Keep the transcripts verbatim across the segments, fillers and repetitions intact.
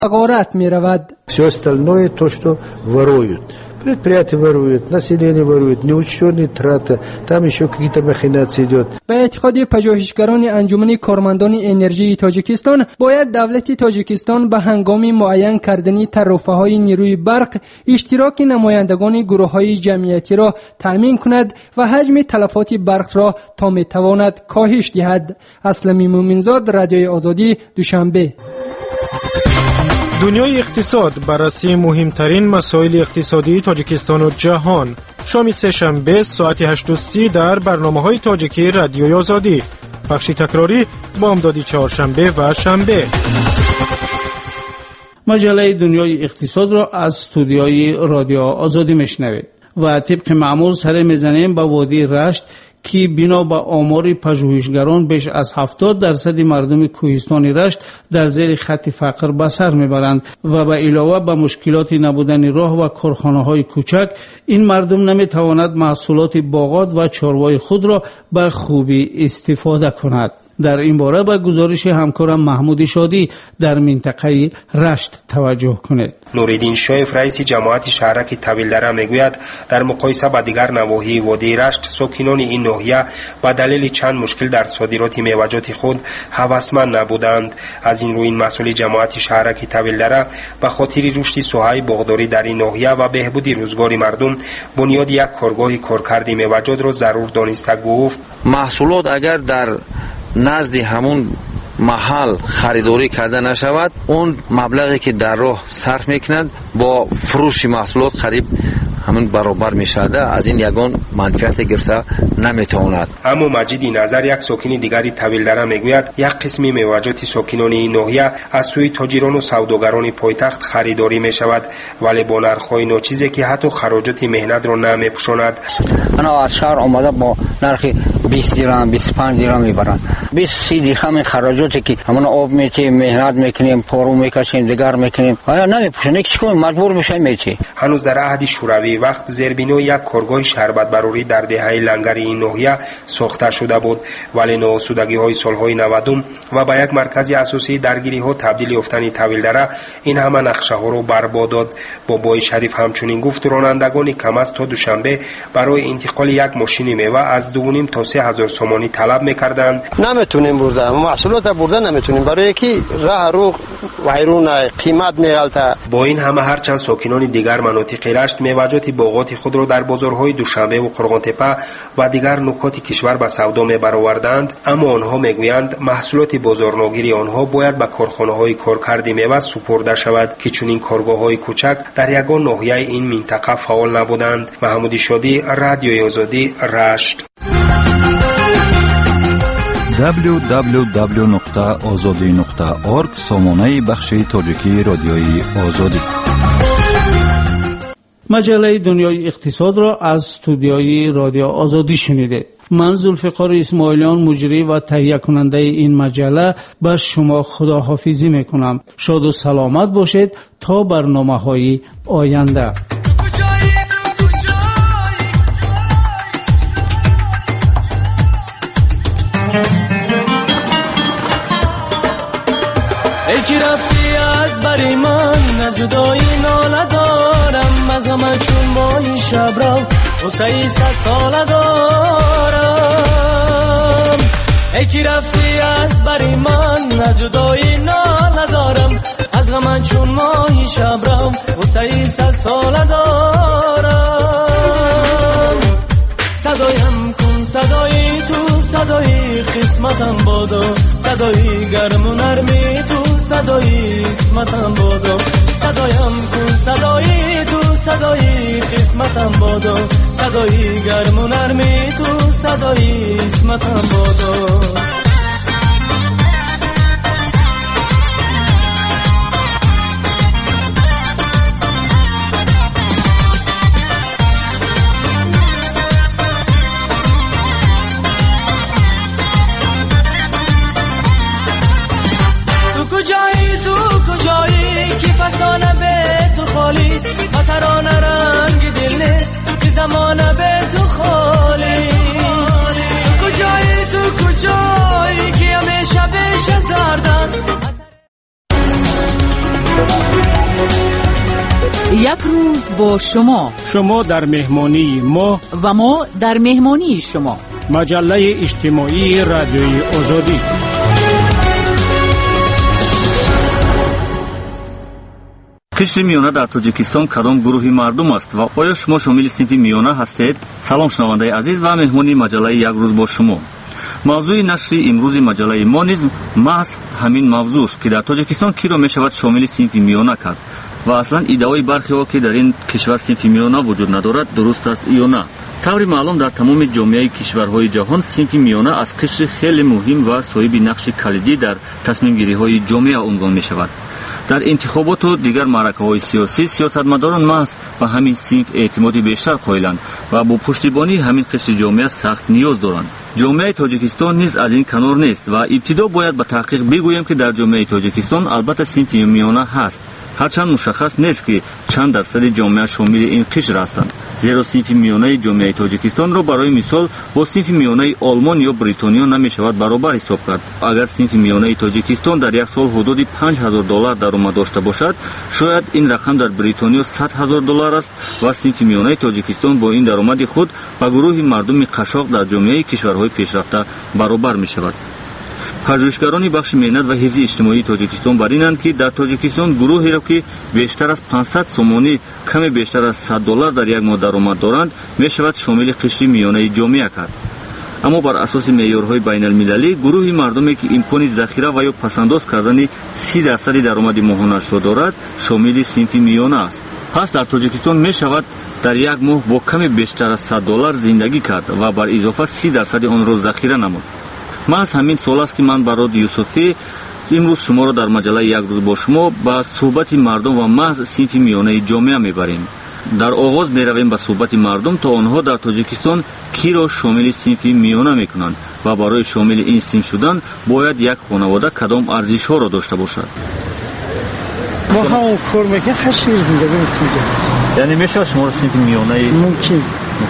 غارت می رود. Все остальное то, что воруют. Предприятия воруют, население ворует, неучтенные траты, там еще какие-то махинации идет. به اعتقاد پژوهشگران انجمن کارمندان انرژی تاجیکستان، باید دولت تاجیکستان به هنگام معین کردن تعرفه‌های نیروی برق اشتراک نمایندگان گروه‌های جمعیتی را تأمین کند و حجم تلفات برق را تا میتواند کاهش دهد. اسلمی مومنزاد، رادیوی آزادی، دوشنبه. دنیای اقتصاد، بررسی مهمترین مسائل اقتصادی تاجیکستان و جهان. شام سه شنبه ساعت هشت و سی در برنامه‌های تاجیکی رادیوی آزادی. بخش تکراری بامدادی چهارشنبه و شنبه. مجله دنیای اقتصاد را از استودیوی رادیو آزادی میشنوید و طبق معمول سر میزنیم با وادی رشت که بنا به آمار پژوهشگران بیش از هفتاد درصد مردم کوهستان رشت در زیر خط فقر به سر میبرند و به علاوه به مشکلات نبودن راه و کارخانه‌های کوچک، این مردم نمیتواند محصولات باغات و چاروای خود را به خوبی استفاده کند. در این باره به گزارش همکارم محمود شادی در منطقه رشت توجه کنید. نوریدین شایف رئیس جماعت شهرک طویلدره میگوید در مقایسه با دیگر نواحی وادی رشت، ساکنان این ناحیه به دلیل چند مشکل در صادرات میوه‌جات خود هوسمند نبودند. از این رو این مسئول جماعت شهرک طویلدره به خاطر رشد ساحه باغداری در این ناحیه و بهبود روزگار مردم بنیاد یک کارگاه کارکرد میوه‌جات را ضرور دانسته گفت محصولات اگر در نزد همون محل خریداری کرده نشود، اون مبلغی که در راه صرف میکنند با فروش محصولات قریب همون برابر میشده. از این یگان منفعت گرفته نمیتواند. اما مجید نظر، یک ساکن دیگری طویلدره میگوید یک قسمی میوه‌جات ساکنان این ناحیه از سوی تاجران و سوداگران پایتخت خریداری میشود، ولی با نرخ‌های ناچیزی که حتی خراجات مهنت را نمیپوشاند. انا از شهر آمده با نرخ بیست درهم بیست و پنج درهم میبرن. بیست سی درهم خراجاتی که همون آب میچیم، مهنت میکنیم، پارو میکشیم، دیگر میکنیم، آیا نمیپوشن؟ چیکار مجبور میشیم میچی. هنوز در عهد شوروی وقت زیربنای یک کارگاه شربت بروری در دهه لنگر این ناحیه ساخته شده بود، ولی نوسودگی‌های سال‌های نود و با یک مرکز اساسی درگیری‌ها تبدیل یافتن طویلدره این همه نقشه‌ها را برباد داد. بابای شریف همچنین گفت رانندگان کم از تا دوشنبه برای انتقال یک ماشین میوه از دو و نیم تا سه هزار سومانی طلب می‌کردند. نمیتونیم برده، محصولات برده نمیتونیم، برای کی راه رو وایرون قیمت میالته. با این همه هرچند ساکنان دیگر مناطق رشت میوه‌جات باغات خود را در بازارهای دوشنبه و قرغان‌تپه و دیگر نقاط کشور به سودا می‌برآوردند، اما آنها میگویند محصولات بازارناگیری آنها باید به کارخانه‌های کارکرد میوه سپرده شود که چنین کارگاه‌های کوچک در یگان ناحیه این منطقه فعال نبودند. محمود شادی، رادیوی آزادی، رشت. دبلیو دبلیو دبلیو نقطه آزادی نقطه اورگ سامانه بخش تاجیکی رادیوی آزادی. مجله دنیای اقتصاد را از استودیوی رادیو آزادی شنیده. من ذوالفقار اسماعیلیان، مجری و تهیه کننده این مجله، به شما خداحافظی میکنم. شاد و سلامت باشید تا برنامه‌های آینده. ای که رفتی از بری من، نجدایی ناله دارم، از همه چون ماهی شب رو و سی ست ساله دارم. ای که رفتی از بری من، نجدایی ناله دارم، از همه چون ماهی شب رو و سی ست ساله دارم. صدایم کن صدایی تو، صدایی قسمتم بادو، صدایی گرم و نرمی تو، صدایی اسمتم بادو. صدایم کن صدایی تو، صدایی قسمتم بادو، صدایی گرم و نرمی تو، صدایی اسمتم بادو. فسانه به تو خالیست و ترانه رنگ دل نیست که زمانه به تو خالی. تو کجایی تو کجایی یک روز با شما، شما در مهمانی ما و ما در مهمانی شما. مجله اجتماعی رادیوی آزادی. قشر میانه در تاجیکستان کدام گروهی مردم است و آیا شما شامل صنف میانه هستید؟ سلام شنونده عزیز و مهمانی مجله یک روز با شما. موضوع نشر امروز مجله ما نیز محض همین موضوع است که در تاجیکستان کی را می شود شامل صنف میانه کرد و اصلا ایده‌های برخی ها که در این کشور صنف میانه وجود ندارد درست است یا نه. طوری معلوم در تمام جامعه کشورهای جهان صنف میانه از قشر خیلی مهم و صاحب نقش کلیدی در تصمیم گیری های جامعه عنوان می شود. در انتخابات و دیگر معرکه های سیاسی سیاستمداران محض به همین صنف اعتماد بیشتر قائلند و با پشتیبانی همین قشر جامعه سخت نیاز دارند. جامعه تاجیکستان نیز از این کنار نیست و ابتدا باید به تحقیق بگویم که در جامعه تاجیکستان البته صنف میانه هست، هرچند مشخص نیست که چند درصد جامعه شامل این قشر هستند. زیرا صنف میانه جامعه تاجیکستان را برای مثال با صنف میانه آلمان یا بریتانیا نمی شود برابر حساب کرد. اگر صنف میانه تاجیکستان در یک سال حدود پنج هزار دلار درآمد داشته باشد، شاید این رقم در بریتانیا صد هزار دلار است و صنف میانه تاجیکستان با این درآمد خود با گروه مردم قشاق در جامعه کشورهای پیشرفته برابر می شود. پژوهشگران بخش مهنت و حفظ اجتماعی تاجیکستان بر اینند که در تاجیکستان گروهی را که بیشتر از پانصد سومانی کمی بیشتر از صد دلار در یک ماه درآمد دارند می شود شامل قشر میانه جامعه کرد. اما بر اساس معیارهای بین المللی گروه مردمی که امکان ذخیره و یا پسنداز کردن سی درصد درآمد ماهانه را دارد شامل صنف میانه است. پس در تاجیکستان می شود در یک ماه با کمی بیشتر از صد دلار زندگی کرد و بر اضافه سی درصد آن را ذخیره نمود. محض همین سوال است که من برای یوسفی امروز شما را در مجله یک روز با شما با صحبت مردم و محض صنف میانه جامعه میبریم. در آغاز میرویم به صحبت مردم تا آنها در تاجیکستان کی را شامل صنف میانه میکنند و برای شامل این صنف شدن باید یک خانواده کدام ارزش ها را داشته باشد. ما هم کار میکنیم خشیر زندگی میکنیم. یعنی میشه شما را صنف میانه ممکن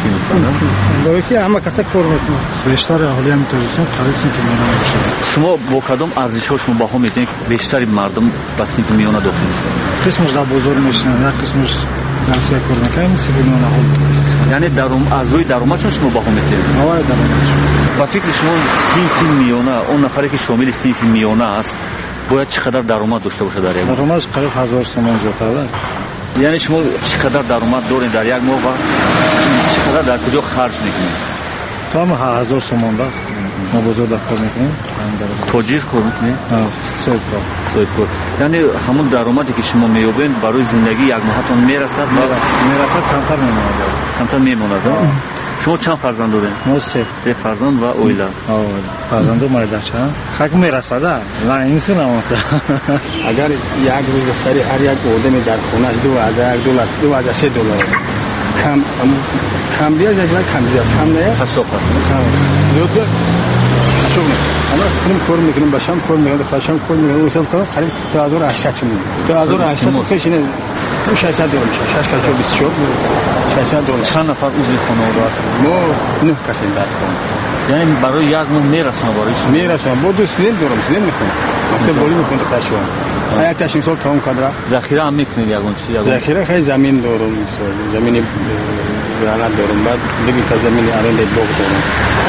برای که همه کسا کار میکنن. بیشتر اهالی هم تاجیکستان قریب صنف میانه میشه. شما با کدام ارزش ها شما باها میتونید بیشتر مردم به صنف میانه داخل میشن؟ قسمش در بازار میشن، یک قسمش درسیه کار میکنیم صنف میانه ها. یعنی درم از روی درآمد چون شما باها میتونید؟ آره درآمد. با فکر شما صنف میانه اون نفری که شامل صنف میانه است باید چقدر درآمد داشته باشه در یک ماه؟ درآمدش قریب هزار تومان زیادتره. یعنی شما چقدر درآمد دارین در یک ماه و چقدر در کجا خرج میکنید؟ تا هم هزار تومان را ما بازار در کار میکنیم. تاجر کار میکنید؟ صاحب کار. صاحب کار. یعنی همون درآمدی که شما مییابین برای زندگی یک ماهتون میرسد؟ میرسد کمتر میماند. کمتر میماند. شما چند فرزند دارین؟ ما سه. سه فرزند و اویلا. آه فرزند و مادرچه. خاک میرسد. نه این سه نماسه. اگر یک روز سری هر یک آدم در خونه دو هزار دلار دو هزار سه دلار کم کم بیاد یا کم بیاد کم نه حساب است. زود بیاد. حساب نه. اما فیلم کار میکنیم باشم کار میکنم خواهشم کار میکنم واسه کار قریب دو هزار و هشتصد میلیون. دو هزار و هشتصد کشینه. ششصد دلار میشه. شش کشو بیست و چهار ششصد دلار. چند نفر عضو خانواده هست؟ ما نه کسی در خانه. یعنی برای یک ماه میرسونه برایش؟ میرسونه. با دوست فیلم دارم فیلم میخونم. وقتی بولی میخونم خواهشم. یک تاشیم سال تمام کردم. ذخیره هم میکنید یگون چی؟ ذخیره خیلی زمین دارم مثلا زمین گرانت دارم بعد دیگه تا زمین ارنده باغ دارم.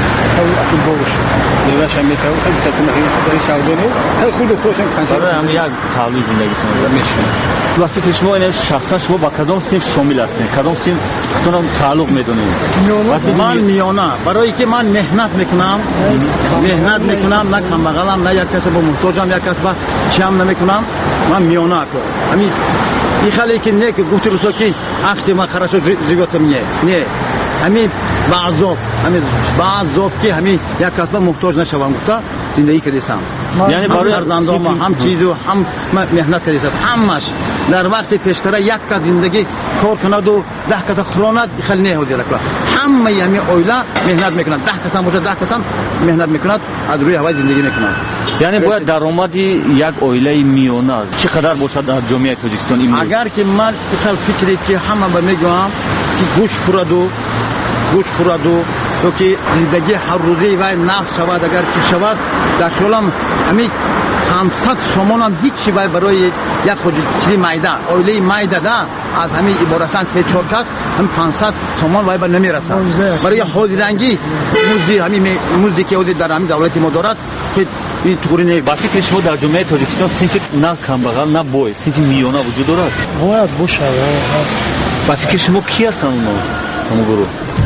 تو باغش دیگه شمی تا خیلی تا کنه خیلی سعودی خیلی خود خودشون کنسل. برای هم یک حالی زندگی کنید. میشه. و فکر شما این شخصا شما با کدام صنف شامل هستید؟ کدام صنف خودتون تعلق میدونید؟ من میانه برای که من مهنت میکنم مهنت میکنم نه کم بغلم نه یک کسی با محتاجم یک کسی با چم نمیکنم من میانه اکو همین این خالی که نه که گفتی روزا که وقتی من خراشو زیگاتم نه نه همین بعضاب همین بعضاب که همین یک کس با محتاج نشوم گفتا زندگی کردیسم یعنی برای فرزندام هم چیزو هم مهنت کردیسم همش در وقت پیشتر یک کس زندگی کار کند و ده کس خراند خیلی نه هودی رکلا همه یمی اویلا مهنت میکنند ده کس هم باشه ده کس هم مهنت میکنند از روی هوای زندگی میکنند یعنی باید درآمدی یک اویله میانه چقدر باشد در جامعه تاجیکستان این اگر که من خیلی فکری که همه به میگم که گوش خورد و گوش خورد و تو که زندگی هر روزی و نفس شود اگر که شود در شلم همین پانصد تومان هم هیچی برای یک خود چیزی مایده اویله مایده ده از همین عبارتاً سه چهار کس هم پانصد تومان وای بر نمیرسه. برای حوض رنگی موزی همین موزی که حوض در همین دولت ما دارد که این طوری نیست. با فکر شما در جامعه تاجیکستان صنف نه کمبغل نه بوی صنف میانه وجود دارد؟ باید باشه هست. با فکر شما کی هستن اونا؟ همون گروه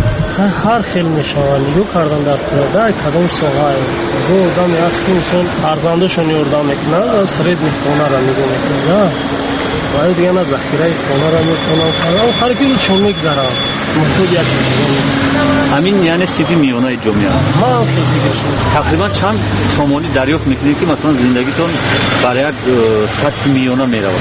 هر خیلی میشوند نیرو کردن در در کدام ساحه دو آدمی هست که مثلا فرزندشون یوردن میکنن سرید میخونه را نگاه میکنن باید دیگه نه ذخیره خونه را میکنن آخر که چون میگذارن محتوج یک میکنن همین یعنی صنف میانه جامعه ما خیلی دیگه شد تقریبا چند سامانی دریافت میکنید که مثلا زندگیتون برای یک سطح میانه میرود؟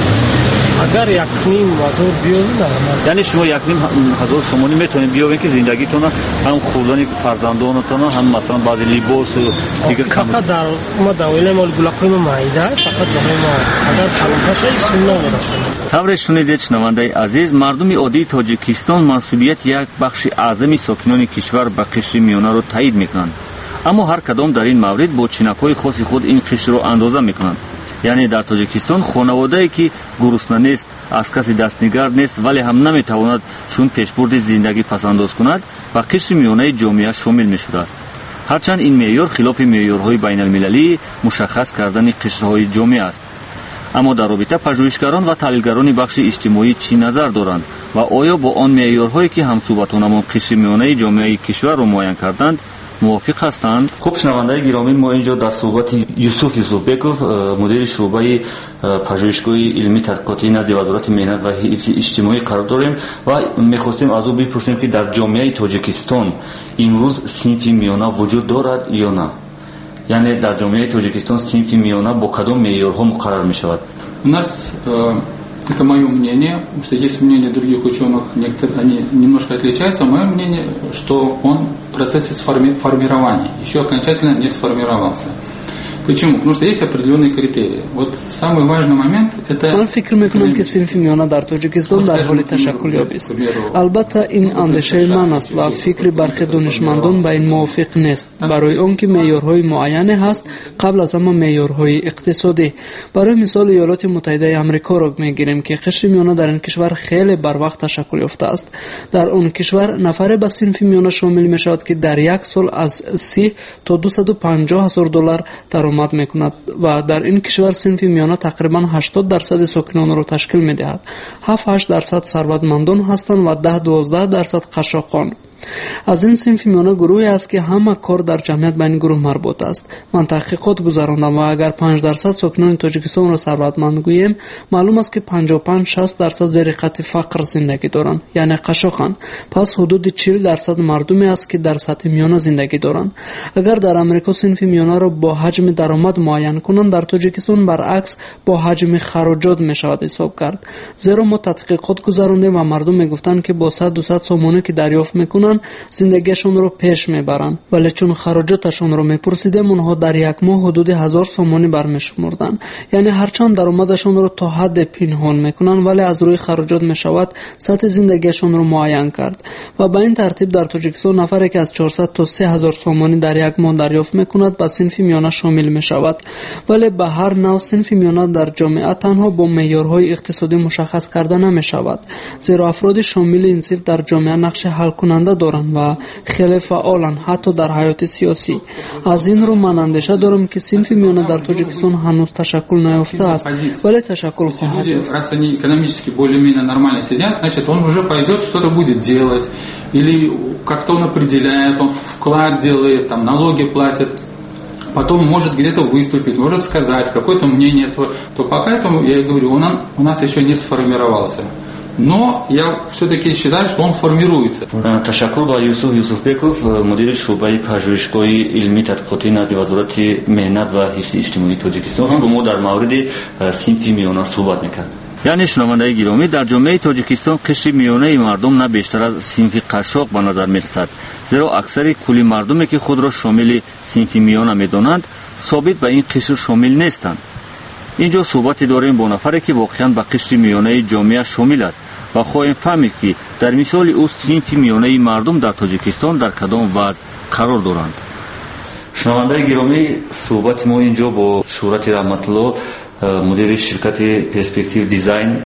اگر یک نیم هزار بیارید یعنی شما یک نیم هزار سومانی میتونید بیارید که زندگیتون هم خوردن فرزندانتون هم مثلا بعض لباس و دیگه کم فقط در ما دوله مال گلاقی ما معیده فقط برای ما اگر کلمتش سن نمیرسه. طور شنیدید شنونده عزیز، مردم عادی تاجیکستان مسئولیت یک بخش اعظمی ساکنان کشور به قشر میانه رو تایید میکنند، اما هر کدام در این مورد با چینک‌های خاص خود این قشر رو اندازه میکنند. یعنی در تاجیکستان خانواده‌ای که گرسنه نیست، از کسی دستنگرد نیست ولی هم نمیتواند چون پیشبرد زندگی پسنداز کند و قشر میانه جامعه شامل میشده است. هرچند این معیار خلاف معیارهای بین المللی مشخص کردن قشرهای جامعه است، اما در رابطه پژوهشگران و تحلیلگران بخش اجتماعی چی نظر دارند و آیا با آن معیارهایی که همصحبتانمان قشر میانه جامعه کشور را معین کردند موافق هستند؟ خوب شنونده گرامی، ما اینجا در صحبت یوسف یوسفبکوف مدیر شعبه پژوهشگاه علمی تحقیقاتی نزد وزارت مهنت و حفظ اجتماعی قرار داریم و می‌خواستیم از او بپرسیم که در جامعه تاجیکستان امروز صنف میانه وجود دارد یا نه؟ یعنی در جامعه تاجیکستان صنف میانه با کدام معیارها مقرر می‌شود؟ У нас это мое мнение, потому что есть мнение других ученых, некоторые они немножко отличаются. Мое мнение, что он в процессе формирования еще окончательно не сформировался. Почему? Потому что есть определенные критерии. Вот самый важный момент это من فکر میکنم که صنف میانه در تاجیکستان در حال تشکل یابی است. البته این اندیشه من است و فکر برخی دانشمندان با این موافق نیست، برای آنکه معیارهای معین هست قبل از همه معیارهای اقتصادی. برای مثال ایالات متحده آمریکا را میگیریم که قشر میانه در این کشور خیلی بر وقت تشکل یافته است. در آن کشور نفر به صنف میانه شامل می شود که در یک سال از سی تا دویست و پنجاه هزار دلار درآمد میکند و در این کشور صنف میانه تقریبا هشتاد درصد ساکنان را تشکیل میدهد. هفت هشت درصد ثروتمندان هستند و ده دوازده درصد قشاقان. از این صنف میانه گروهی است که همه کار در جمعیت به این گروه مربوط است. من تحقیقات گذراندم و اگر پنج درصد ساکنان تاجیکستان را ثروتمند گوییم، معلوم است که پنجاه و پنج شصت درصد زیر خط فقر زندگی دارند، یعنی قشاقند. پس حدود چهل درصد مردمی است که در سطح میانه زندگی دارند. اگر در امریکا صنف میانه را با حجم درآمد معین کنند، در تاجیکستان برعکس با حجم خراجات می شود حساب کرد. زیرا ما تحقیقات گذراندیم و مردم میگفتند که با صد دویست سومانی که دریافت میکنند زندگیشون رو پیش میبرند، ولی چون خراجاتشون رو میپرسیدیم اونها در یک ماه حدود هزار سومانی برمیشمردن. یعنی هرچند درآمدشون رو تا حد پنهان میکنن ولی از روی خراجات میشود سطح زندگیشون رو معین کرد و به این ترتیب در تاجیکستان نفری که از چهارصد تا سه هزار سومانی در یک ماه دریافت میکند به صنف میانه شامل میشود. ولی به هر نوع صنف میانه در جامعه تنها با معیارهای اقتصادی مشخص کرده نمیشود، زیرا افراد شامل این صنف در جامعه نقش حل کننده دارند و خیلی فعالن حتی در حیات سیاسی. از این رو من اندیشه دارم که صنف میانه در تاجیکستان هنوز تشکل نیافته است ولی تشکل خواهد یافت. Раз они экономически более-менее нормально сидят, значит, он уже пойдет, что-то будет делать, или как-то он определяет, он вклад делает, там, налоги платит, потом может где-то выступить, может сказать какое-то мнение свое, то пока этому, я и говорю, он у нас еще не сформировался. Но я все-таки считаю, что он формируется. تشکر با یوسف یوسفبکوف مدیر شعبه پژوهشگاه علمی تحقیقاتی نزد وزارت مهنت و حفظ اجتماعی تاجیکستان با ما در مورد صنف میانه صحبت میکرد. یعنی شنونده گرامی، در جامعه تاجیکستان قشر میانه مردم نه بیشتر از صنف قشاق به نظر میرسد، زیرا اکثر کلی مردمی که خود را شامل صنف میانه میدانند ثابت به این قشر شامل نیستند. اینجا صحبت داریم با نفری که واقعا به قشر میانه جامعه شامل است و خواهیم فهمید که در مثال او صنف میانه مردم در تاجیکستان در کدام وضع قرار دارند. شنونده گرامی، صحبت ما اینجا با شهرت رحمت الله مدیر شرکت پرسپکتیو دیزاین